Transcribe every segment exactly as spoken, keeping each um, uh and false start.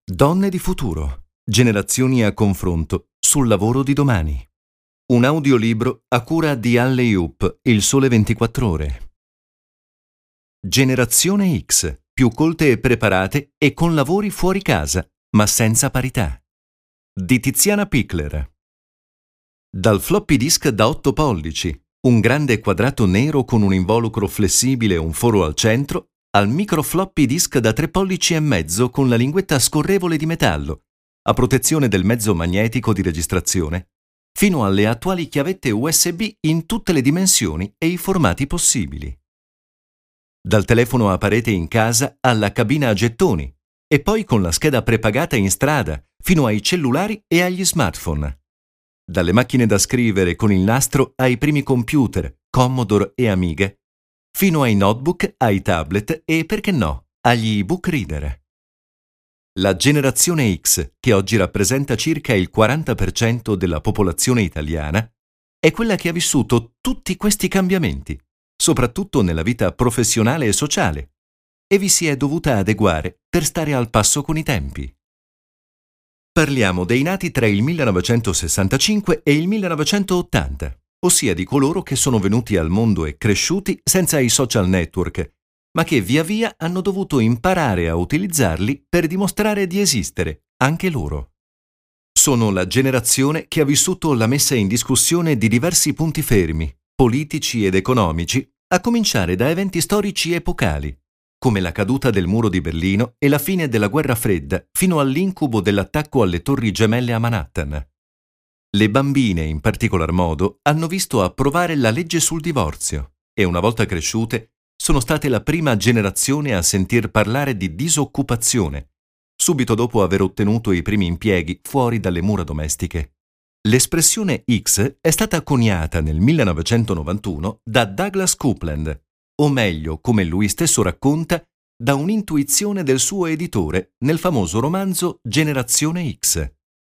Donne di futuro, generazioni a confronto sul lavoro di domani. Un audiolibro a cura di Alley Oop, Il Sole ventiquattro Ore. Generazione X, più colte e preparate e con lavori fuori casa, ma senza parità. Di Tiziana Pichler. Dal floppy disk da otto pollici, un grande quadrato nero con un involucro flessibile e un foro al centro, al micro floppy disk da tre pollici e mezzo con la linguetta scorrevole di metallo, a protezione del mezzo magnetico di registrazione, fino alle attuali chiavette U S B in tutte le dimensioni e i formati possibili. Dal telefono a parete in casa alla cabina a gettoni, e poi con la scheda prepagata in strada, fino ai cellulari e agli smartphone. Dalle macchine da scrivere con il nastro ai primi computer, Commodore e Amiga, fino ai notebook, ai tablet e, perché no, agli e-book reader. La generazione X, che oggi rappresenta circa il quaranta per cento della popolazione italiana, è quella che ha vissuto tutti questi cambiamenti, soprattutto nella vita professionale e sociale, e vi si è dovuta adeguare per stare al passo con i tempi. Parliamo dei nati tra il millenovecentosessantacinque e il millenovecentottanta, ossia di coloro che sono venuti al mondo e cresciuti senza i social network, ma che via via hanno dovuto imparare a utilizzarli per dimostrare di esistere, anche loro. Sono la generazione che ha vissuto la messa in discussione di diversi punti fermi, politici ed economici, a cominciare da eventi storici epocali, come la caduta del muro di Berlino e la fine della guerra fredda, fino all'incubo dell'attacco alle Torri Gemelle a Manhattan. Le bambine, in particolar modo, hanno visto approvare la legge sul divorzio e, una volta cresciute, sono state la prima generazione a sentir parlare di disoccupazione, subito dopo aver ottenuto i primi impieghi fuori dalle mura domestiche. L'espressione X è stata coniata nel millenovecentonovantuno da Douglas Coupland, o meglio, come lui stesso racconta, da un'intuizione del suo editore nel famoso romanzo Generazione X.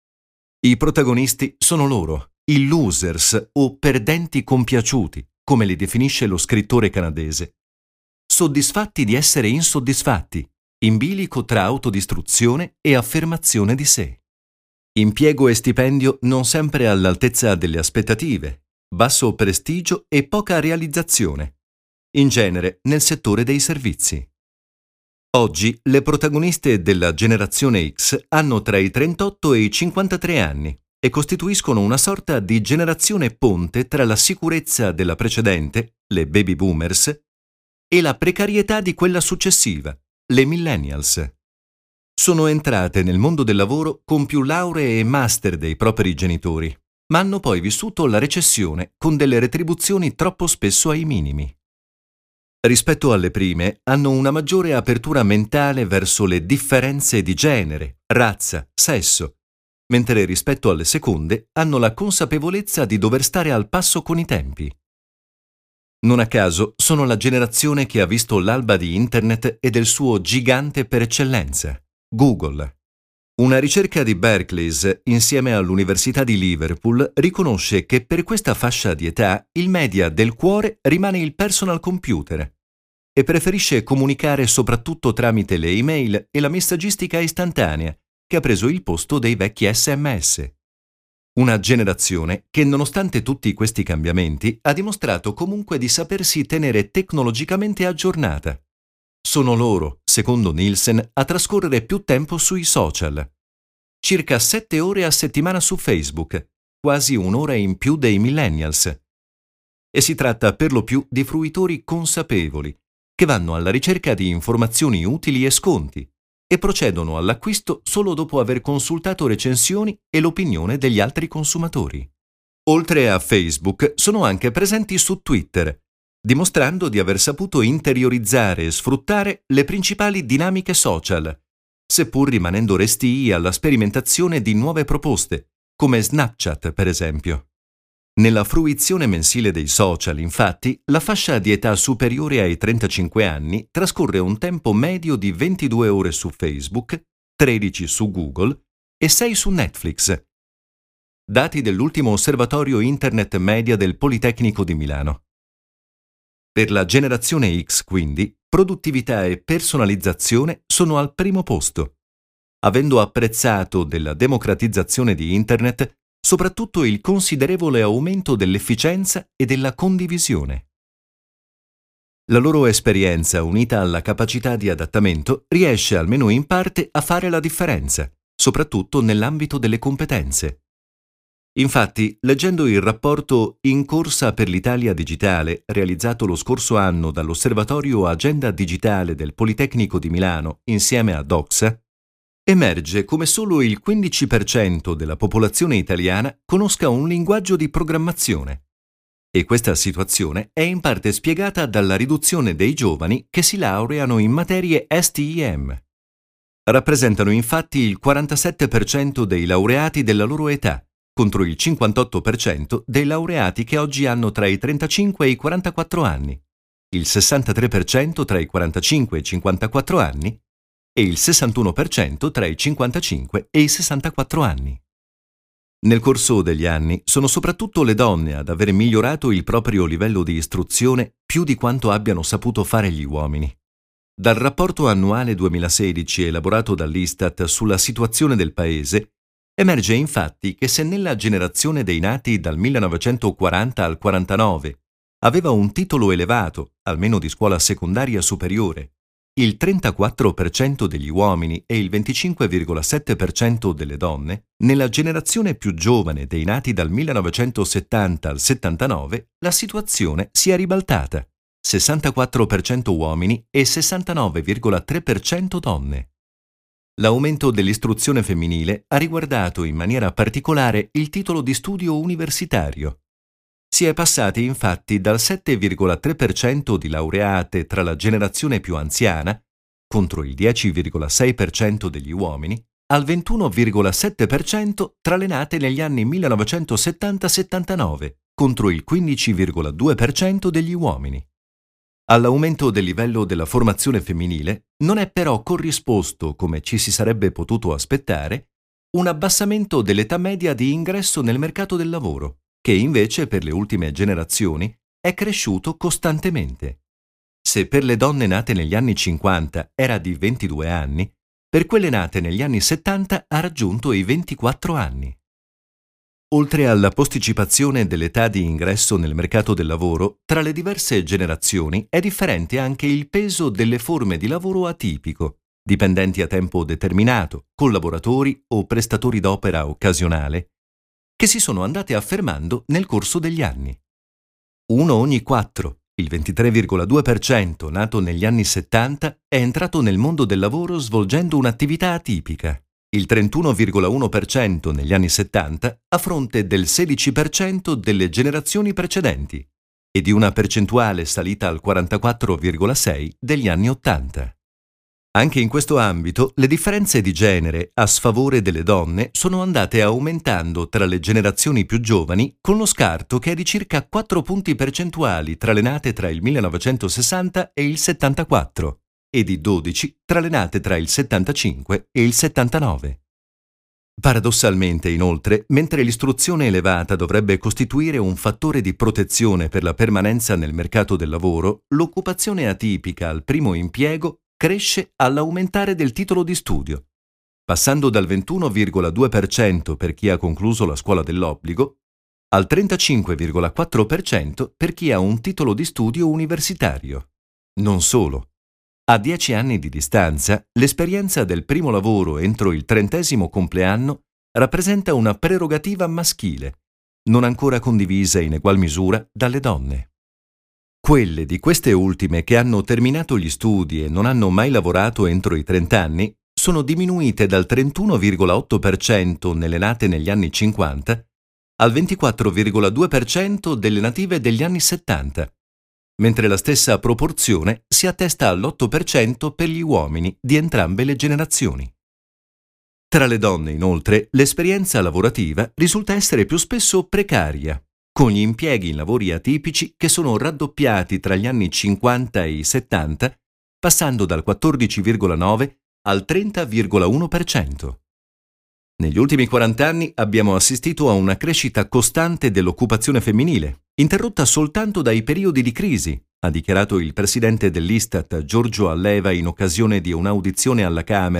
I protagonisti sono loro, i losers o perdenti compiaciuti, come li definisce lo scrittore canadese. Soddisfatti di essere insoddisfatti, in bilico tra autodistruzione e affermazione di sé. Impiego e stipendio non sempre all'altezza delle aspettative, basso prestigio e poca realizzazione, in genere nel settore dei servizi. Oggi le protagoniste della generazione X hanno tra i trentotto e i cinquantatré anni e costituiscono una sorta di generazione ponte tra la sicurezza della precedente, le baby boomers, e la precarietà di quella successiva, le millennials. Sono entrate nel mondo del lavoro con più lauree e master dei propri genitori, ma hanno poi vissuto la recessione con delle retribuzioni troppo spesso ai minimi. Rispetto alle prime, hanno una maggiore apertura mentale verso le differenze di genere, razza, sesso, mentre rispetto alle seconde hanno la consapevolezza di dover stare al passo con i tempi. Non a caso sono la generazione che ha visto l'alba di Internet e del suo gigante per eccellenza, Google. Una ricerca di Berkeley, insieme all'Università di Liverpool, riconosce che per questa fascia di età il media del cuore rimane il personal computer e preferisce comunicare soprattutto tramite le email e la messaggistica istantanea, che ha preso il posto dei vecchi S M S. Una generazione che, nonostante tutti questi cambiamenti, ha dimostrato comunque di sapersi tenere tecnologicamente aggiornata. Sono loro, secondo Nielsen, a trascorrere più tempo sui social. Circa sette ore a settimana su Facebook, quasi un'ora in più dei millennials. E si tratta per lo più di fruitori consapevoli, che vanno alla ricerca di informazioni utili e sconti e procedono all'acquisto solo dopo aver consultato recensioni e l'opinione degli altri consumatori. Oltre a Facebook, sono anche presenti su Twitter, dimostrando di aver saputo interiorizzare e sfruttare le principali dinamiche social, seppur rimanendo restii alla sperimentazione di nuove proposte, come Snapchat per esempio. Nella fruizione mensile dei social, infatti, la fascia di età superiore ai trentacinque anni trascorre un tempo medio di ventidue ore su Facebook, tredici su Google e sei su Netflix. Dati dell'ultimo osservatorio Internet Media del Politecnico di Milano. Per la generazione X, quindi, produttività e personalizzazione sono al primo posto. avendo apprezzato della democratizzazione di Internet soprattutto il considerevole aumento dell'efficienza e della condivisione. La loro esperienza, unita alla capacità di adattamento, riesce almeno in parte a fare la differenza, soprattutto nell'ambito delle competenze. Infatti, leggendo il rapporto In corsa per l'Italia digitale, realizzato lo scorso anno dall'Osservatorio Agenda Digitale del Politecnico di Milano insieme a Doxa, emerge come solo il quindici per cento della popolazione italiana conosca un linguaggio di programmazione. E questa situazione è in parte spiegata dalla riduzione dei giovani che si laureano in materie STEM. Rappresentano infatti il quarantasette per cento dei laureati della loro età, contro il cinquantotto per cento dei laureati che oggi hanno tra i trentacinque e i quarantaquattro anni, il sessantatré per cento tra i quarantacinque e i cinquantaquattro anni e il sessantuno per cento tra i cinquantacinque e i sessantaquattro anni. Nel corso degli anni sono soprattutto le donne ad aver migliorato il proprio livello di istruzione più di quanto abbiano saputo fare gli uomini. Dal rapporto annuale duemilasedici elaborato dall'Istat sulla situazione del Paese, emerge infatti che se nella generazione dei nati dal millenovecentoquaranta al quarantanove aveva un titolo elevato, almeno di scuola secondaria superiore, il trentaquattro per cento degli uomini e il venticinque virgola sette per cento delle donne, nella generazione più giovane dei nati dal millenovecentosettanta al settantanove, la situazione si è ribaltata, sessantaquattro per cento uomini e sessantanove virgola tre per cento donne. L'aumento dell'istruzione femminile ha riguardato in maniera particolare il titolo di studio universitario. Si è passati infatti dal sette virgola tre per cento di laureate tra la generazione più anziana, contro il dieci virgola sei per cento degli uomini, al ventuno virgola sette per cento tra le nate negli anni millenovecentosettanta settantanove, contro il quindici virgola due per cento degli uomini. All'aumento del livello della formazione femminile non è però corrisposto, come ci si sarebbe potuto aspettare, un abbassamento dell'età media di ingresso nel mercato del lavoro, che invece per le ultime generazioni è cresciuto costantemente. Se per le donne nate negli anni cinquanta era di ventidue anni, per quelle nate negli anni settanta ha raggiunto i ventiquattro anni. Oltre alla posticipazione dell'età di ingresso nel mercato del lavoro, tra le diverse generazioni è differente anche il peso delle forme di lavoro atipico, dipendenti a tempo determinato, collaboratori o prestatori d'opera occasionale, che si sono andate affermando nel corso degli anni. Uno ogni quattro, il ventitré virgola due per cento nato negli anni settanta, è entrato nel mondo del lavoro svolgendo un'attività atipica, il trentuno virgola uno per cento negli anni settanta a fronte del sedici per cento delle generazioni precedenti e di una percentuale salita al quarantaquattro virgola sei per cento degli anni ottanta. Anche in questo ambito le differenze di genere a sfavore delle donne sono andate aumentando tra le generazioni più giovani, con lo scarto che è di circa quattro punti percentuali tra le nate tra il millenovecentosessanta e il settantaquattro e di dodici tra le nate tra il settantacinque e il settantanove. Paradossalmente, inoltre, mentre l'istruzione elevata dovrebbe costituire un fattore di protezione per la permanenza nel mercato del lavoro, l'occupazione atipica al primo impiego cresce all'aumentare del titolo di studio, passando dal ventuno virgola due per cento per chi ha concluso la scuola dell'obbligo al trentacinque virgola quattro per cento per chi ha un titolo di studio universitario. Non solo. A dieci anni di distanza, l'esperienza del primo lavoro entro il trentesimo compleanno rappresenta una prerogativa maschile, non ancora condivisa in egual misura dalle donne. Quelle di queste ultime che hanno terminato gli studi e non hanno mai lavorato entro i trenta anni sono diminuite dal trentuno virgola otto per cento nelle nate negli anni cinquanta al ventiquattro virgola due per cento delle native degli anni settanta, mentre la stessa proporzione si attesta all'otto per cento per gli uomini di entrambe le generazioni. Tra le donne, inoltre, l'esperienza lavorativa risulta essere più spesso precaria, con gli impieghi in lavori atipici che sono raddoppiati tra gli anni cinquanta e i settanta, passando dal quattordici virgola nove al trenta virgola uno per cento. Negli ultimi quaranta anni abbiamo assistito a una crescita costante dell'occupazione femminile, interrotta soltanto dai periodi di crisi, ha dichiarato il presidente dell'Istat Giorgio Alleva in occasione di un'audizione alla Camera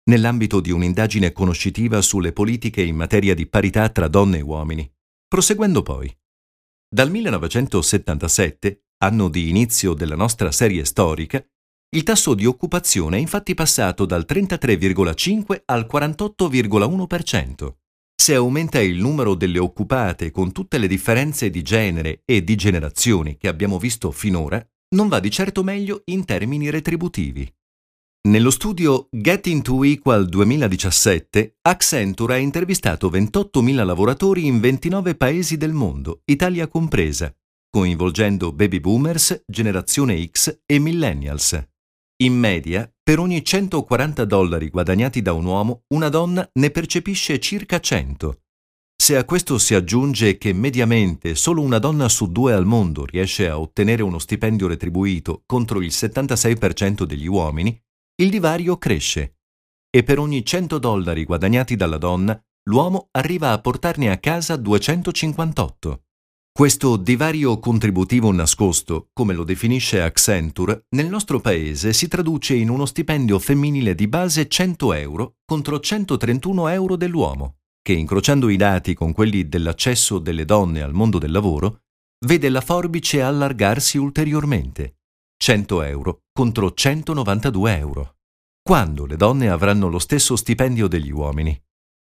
nell'ambito di un'indagine conoscitiva sulle politiche in materia di parità tra donne e uomini, proseguendo poi. Dal millenovecentosettantasette, anno di inizio della nostra serie storica, il tasso di occupazione è infatti passato dal trentatré virgola cinque al quarantotto virgola uno per cento. Se aumenta il numero delle occupate con tutte le differenze di genere e di generazioni che abbiamo visto finora, non va di certo meglio in termini retributivi. Nello studio Getting to Equal duemiladiciassette, Accenture ha intervistato ventottomila lavoratori in ventinove paesi del mondo, Italia compresa, coinvolgendo baby boomers, generazione X e millennials. In media, per ogni centoquaranta dollari guadagnati da un uomo, una donna ne percepisce circa cento. Se a questo si aggiunge che mediamente solo una donna su due al mondo riesce a ottenere uno stipendio retribuito contro il settantasei per cento degli uomini, il divario cresce e per ogni cento dollari guadagnati dalla donna, l'uomo arriva a portarne a casa duecentocinquantotto. Questo divario contributivo nascosto, come lo definisce Accenture, nel nostro paese si traduce in uno stipendio femminile di base cento euro contro centotrentuno euro dell'uomo, che incrociando i dati con quelli dell'accesso delle donne al mondo del lavoro, vede la forbice allargarsi ulteriormente. cento euro contro centonovantadue euro. Quando le donne avranno lo stesso stipendio degli uomini?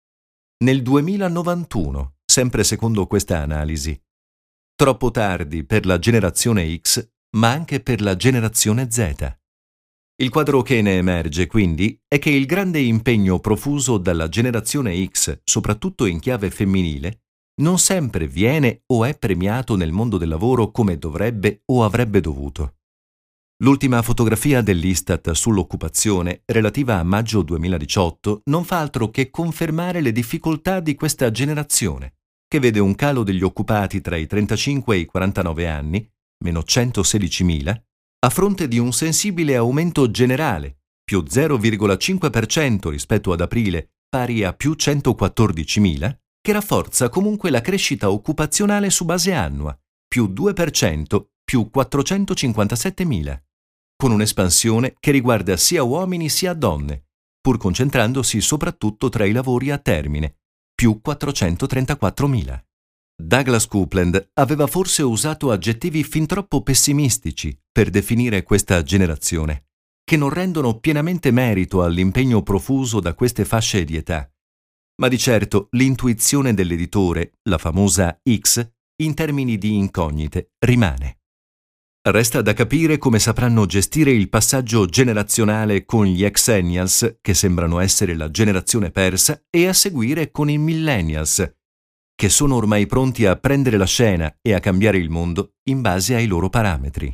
Nel duemilanovantuno, sempre secondo questa analisi. Troppo tardi per la generazione X, ma anche per la generazione Z. Il quadro che ne emerge, quindi, è che il grande impegno profuso dalla generazione X, soprattutto in chiave femminile, non sempre viene o è premiato nel mondo del lavoro come dovrebbe o avrebbe dovuto. L'ultima fotografia dell'Istat sull'occupazione, relativa a maggio duemiladiciotto, non fa altro che confermare le difficoltà di questa generazione, che vede un calo degli occupati tra i trentacinque e i quarantanove anni, meno centosedicimila, a fronte di un sensibile aumento generale, più zero virgola cinque per cento rispetto ad aprile, pari a più centoquattordicimila, che rafforza comunque la crescita occupazionale su base annua, più due per cento, più quattrocentocinquantasettemila, con un'espansione che riguarda sia uomini sia donne, pur concentrandosi soprattutto tra i lavori a termine, più quattrocentotrentaquattromila. Douglas Coupland aveva forse usato aggettivi fin troppo pessimistici per definire questa generazione, che non rendono pienamente merito all'impegno profuso da queste fasce di età. Ma di certo l'intuizione dell'editore, la famosa X, in termini di incognite, rimane. Resta da capire come sapranno gestire il passaggio generazionale con gli Xennials, che sembrano essere la generazione persa, e a seguire con i Millennials, che sono ormai pronti a prendere la scena e a cambiare il mondo in base ai loro parametri.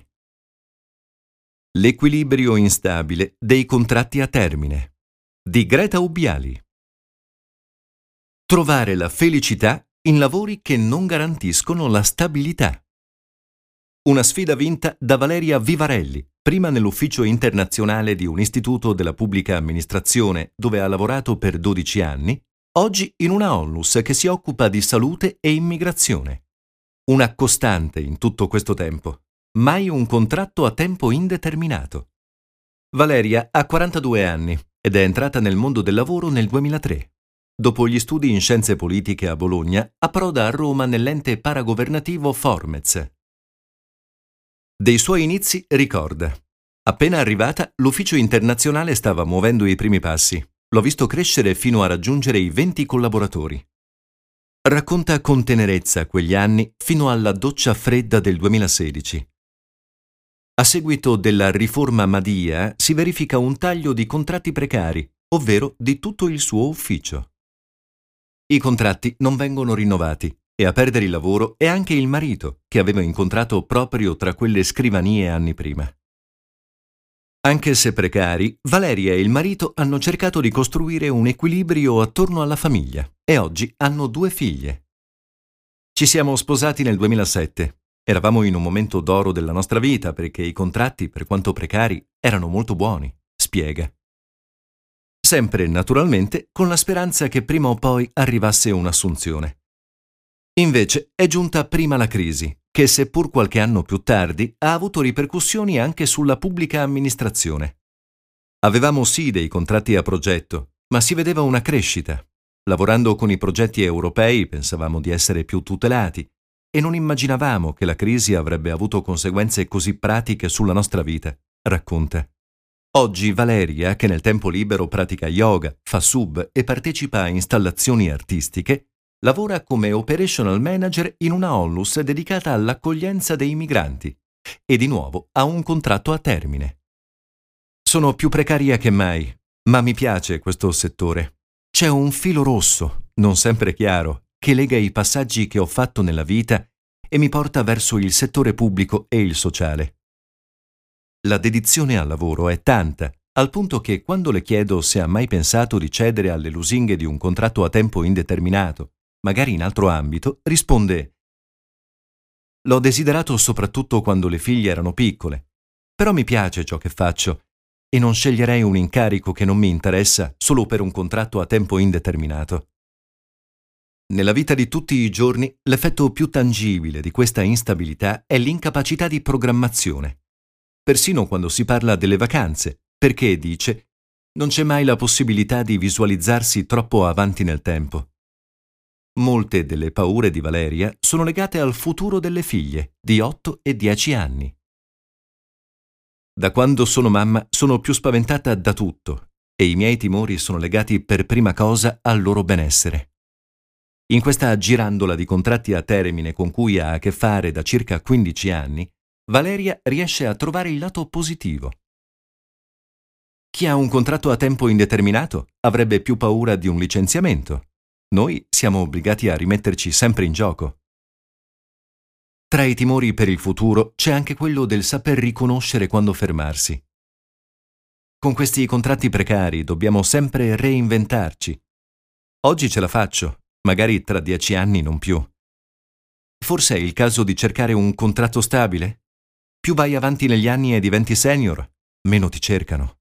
L'equilibrio instabile dei contratti a termine, di Greta Ubbiali. Trovare la felicità in lavori che non garantiscono la stabilità. Una sfida vinta da Valeria Vivarelli, prima nell'ufficio internazionale di un istituto della pubblica amministrazione dove ha lavorato per dodici anni, oggi in una Onlus che si occupa di salute e immigrazione. Una costante in tutto questo tempo, mai un contratto a tempo indeterminato. Valeria ha quarantadue anni ed è entrata nel mondo del lavoro nel duemilatré. Dopo gli studi in scienze politiche a Bologna, approda a Roma nell'ente paragovernativo Formez. Dei suoi inizi ricorda: appena arrivata, l'ufficio internazionale stava muovendo i primi passi. L'ho visto crescere fino a raggiungere i venti collaboratori. Racconta con tenerezza quegli anni fino alla doccia fredda del duemilasedici. A seguito della riforma Madia si verifica un taglio di contratti precari, ovvero di tutto il suo ufficio. I contratti non vengono rinnovati e a perdere il lavoro è anche il marito, che aveva incontrato proprio tra quelle scrivanie anni prima. Anche se precari, Valeria e il marito hanno cercato di costruire un equilibrio attorno alla famiglia e oggi hanno due figlie. Ci siamo sposati nel duemilasette. Eravamo in un momento d'oro della nostra vita perché i contratti, per quanto precari, erano molto buoni, spiega. Sempre, naturalmente, con la speranza che prima o poi arrivasse un'assunzione. Invece è giunta prima la crisi, che seppur qualche anno più tardi ha avuto ripercussioni anche sulla pubblica amministrazione. Avevamo sì dei contratti a progetto, Ma si vedeva una crescita. Lavorando con i progetti europei pensavamo di essere più tutelati e non immaginavamo che la crisi avrebbe avuto conseguenze così pratiche sulla nostra vita, racconta. Oggi Valeria, che nel tempo libero pratica yoga, fa sub e partecipa a installazioni artistiche, lavora come operational manager in una onlus dedicata all'accoglienza dei migranti e di nuovo ha un contratto a termine. Sono più precaria che mai, ma mi piace questo settore. C'è un filo rosso, non sempre chiaro, che lega i passaggi che ho fatto nella vita e mi porta verso il settore pubblico e il sociale. La dedizione al lavoro è tanta, al punto che quando le chiedo se ha mai pensato di cedere alle lusinghe di un contratto a tempo indeterminato, magari in altro ambito, risponde: «L'ho desiderato soprattutto quando le figlie erano piccole, però mi piace ciò che faccio e non sceglierei un incarico che non mi interessa solo per un contratto a tempo indeterminato». Nella vita di tutti i giorni, l'effetto più tangibile di questa instabilità è l'incapacità di programmazione. Persino quando si parla delle vacanze, perché, dice, non c'è mai la possibilità di visualizzarsi troppo avanti nel tempo. Molte delle paure di Valeria sono legate al futuro delle figlie, di otto e dieci anni. Da quando sono mamma sono più spaventata da tutto e i miei timori sono legati per prima cosa al loro benessere. In questa girandola di contratti a termine con cui ha a che fare da circa quindici anni, Valeria riesce a trovare il lato positivo. Chi ha un contratto a tempo indeterminato avrebbe più paura di un licenziamento. Noi siamo obbligati a rimetterci sempre in gioco. Tra i timori per il futuro c'è anche quello del saper riconoscere quando fermarsi. Con questi contratti precari dobbiamo sempre reinventarci. Oggi ce la faccio, magari tra dieci anni non più. Forse è il caso di cercare un contratto stabile? Più vai avanti negli anni e diventi senior, meno ti cercano.